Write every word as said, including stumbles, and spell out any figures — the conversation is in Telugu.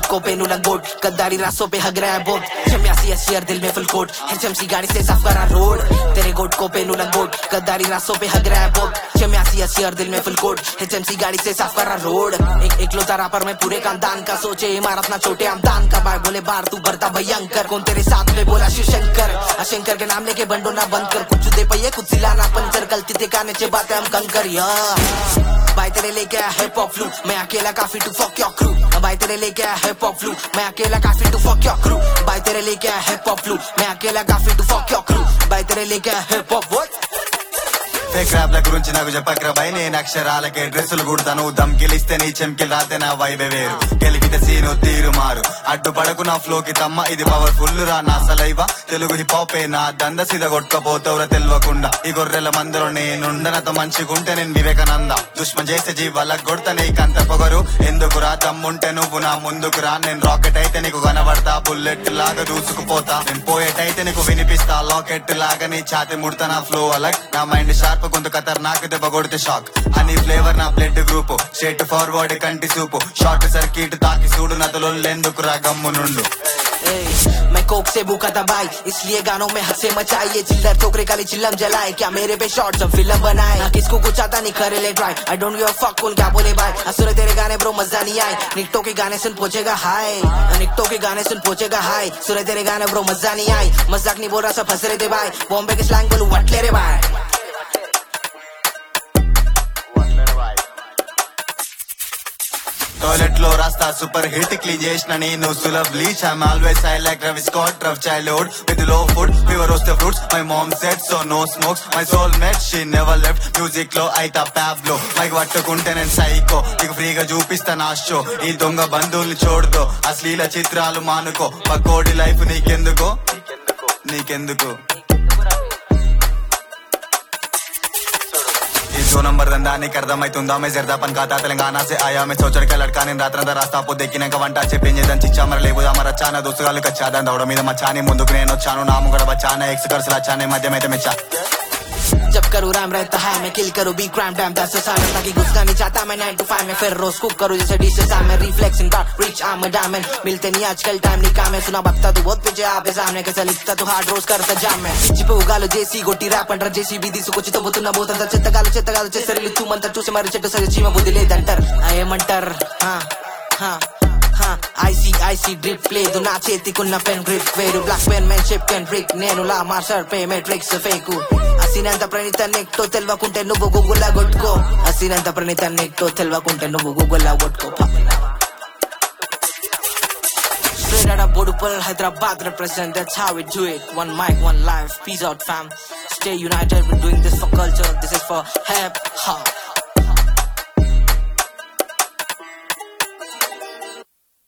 को पेनू लंगोट गद्दारी रास्तों पे हग रहा है बोट चम्यासी अस्सी दिल में फुल कोट एचएमसी गाड़ी से साफ करा रोड तेरे गोट को पेनू लंगोट गद्दारी रास्तों पे हग रहा है बोट चम्यासी अस्सी दिल में फुल कोट एचएमसी गाड़ी से साफ करा रोड एक एकलौता रापर में पूरे खानदान का सोचे इमारत ना छोटे आमदान का बाय बोले बार तू भरता भयंकर कौन तेरे साथ में बोला शिव शंकर अशंकर के नाम लेके बंडो ना बंद कर कुछ दे पहिए कुछ सिलाना पंचर गलती ते काने चे बातें हम कंकर या भाई तेरे लेके आया हिप हॉप फ्लू मैं अकेला काफी टू फक योर क्रू भाई तेरे लेके आया हिप हॉप फ्लू मैं अकेला काफी टू फक योर क्रू भाई तेरे लेके आया हिप हॉप फ्लू मैं अकेला काफी टू फक योर क्रू भाई तेरे लेके आया हिप हॉप व्हाट ఫేక్ ర్యాప్ల గురించి నాకు చెప్పకరా భయ్ నేను అక్షరాలకే డ్రెస్సులు కుడతాను దమ్కిలిస్తే నీ చెంకిలు రాతే నా వైబే వేరు గెలికితే సీను తీరు మారు అడ్డుపడకు నా ఫ్లోకి తమ్మ ఇది పవర్ఫుల్ రా నా సలైవా తెలుగు హిప్ హాపే నా దంద సిద కొట్టుకపోతావురా తెలవకుండా ఈ గొర్రెల మందులో నేనుండనత మంచిగుంటే నేను వివేకానంద దుష్మన్ చేసే జీవాలకు కొడతా నీకంత పొగరు ఎందుకురా దమ్ముంటే నువ్వు నా ముందుకురా నేను రాకెట్ అయితే నీకు కనబడతా బుల్లెట్ లాగా దూసుకుపోతా నేను పోయేటైతే నీకు వినిపిస్తా లాకెట్ లాగా నీ ఛాతి ముడతా నా ఫ్లో అలగ్ నా మైండ్ షార్ప్ కొంత ఖతర్నాక్ దెబ్బ కొడితే షాక్ అని ఫ్లేవర్ నా బ్లడ్ గ్రూప్ స్ట్రేట్ ఫార్వర్డ్ కంటి సూపు షార్ట్ సర్క్యూట్ తాకి చూడు నతలో ఎందుకు రా గమ్ము నుండు मैं कोक से भूखा था भाई इसलिए गानों में हंसे मचाइए चिल्लर टोकरे काली चिल्लम जलाए क्या मेरे पे शॉर्ट्स और फिल्म बनाए किसको कुछ आता नहीं करे ले try I don't give a fuck कौन क्या बोले भाई असुर तेरे गाने ब्रो मजा नहीं आए निकटो के गाने सुन पहुंचेगा हाय निकटो के गाने सुन पहुंचेगा हाय सुर तेरे गाने ब्रो मजा नहीं आए मजाक नहीं बोल रहा सब हंस रहे थे भाई बॉम्बे के स्लैंग बोलूं वट ले रे भाई టాయిలెట్ లో రాస్తా సూపర్ హిట్ క్లీన్ చేసిన నేను సులభ్ leech I'm always I like రవి Scott rough childhood with low food fever వస్తే fruits my mom set so no smokes my soulmate she never left music లో అయితా ప్యాబ్లో మైక్ పట్టుకుంటే నేను సైకో నీకు ఫ్రీగా చూపిస్తా నా షో ఈ దొంగ బంధువుల్ని చూడుకో అశ్లీల చిత్రాలు మానుకో పక్కోడి లైఫ్ నీకెందుకో నీకెందుకు दो नंबर धंधा नहीं करदा मैं तुंदा मैं जरदा पन खाता तेलंगाना से आया मैं सोचर का लड़का ने रात रात रास्ता पो देखने का वंटा చెప్పింది దని చిచ్చా మర లేబుదా మర చానా దోస్తుగాలు కచ్చాదా దౌడ మీద మచాని ముందుకు నేను వచ్చాను నాము కూడా బచానా ఎక్స్ కర్సలా చానే మధ్యమైతే మెచ్చా जब करूँ राम रहता है मैं किल करूँ बी क्राइम डैम दस साल ताकि गुस्सा नहीं चाहता मैं नाइन टू फाइव में फिर रोज कुक करूँ जैसे डिशेस आ मैं रिफ्लेक्सिंग का रिच आम डायमंड मिलते नहीं आजकल टाइम नहीं काम है सुना बकता तू बहुत पीछे आपे सामने कैसा लिखता तू हार्ड रोज करता जाम में चिपे उगालो जेसी गोटी रैप अंडर जेसी बीदी सुकोची तो बुतुना बोतंतर చెత్తగాలు చెత్తగాలు చేసరిలు తూ మంతర్ చూసి మరి చెట్టు సరి చీమ బుద్ధి లేదంటర్ ఐ ఎమ్ అంటర్ హా హా ఐసీ ఐసీ డ్రిప్ లేదు నా చేతికున్న పెన్ గ్రిప్ వేరు black penmanship can brick నేను లా మార్షర్ పే మెట్రిక్స్ ఫేకు అసినంత ప్రణీత నెక్టో తెలవకుంటే నువ్వు గూగుల్లా కొట్టుకో అసినంత ప్రణీత నెక్టో తెలవకుంటే నువ్వు గూగుల్లా కొట్టుకో Straight out of Bodupal, Hyderabad represent, that's how we do it. One mic, one life, peace out fam. Stay united, we're doing this for culture, this is for hip hop.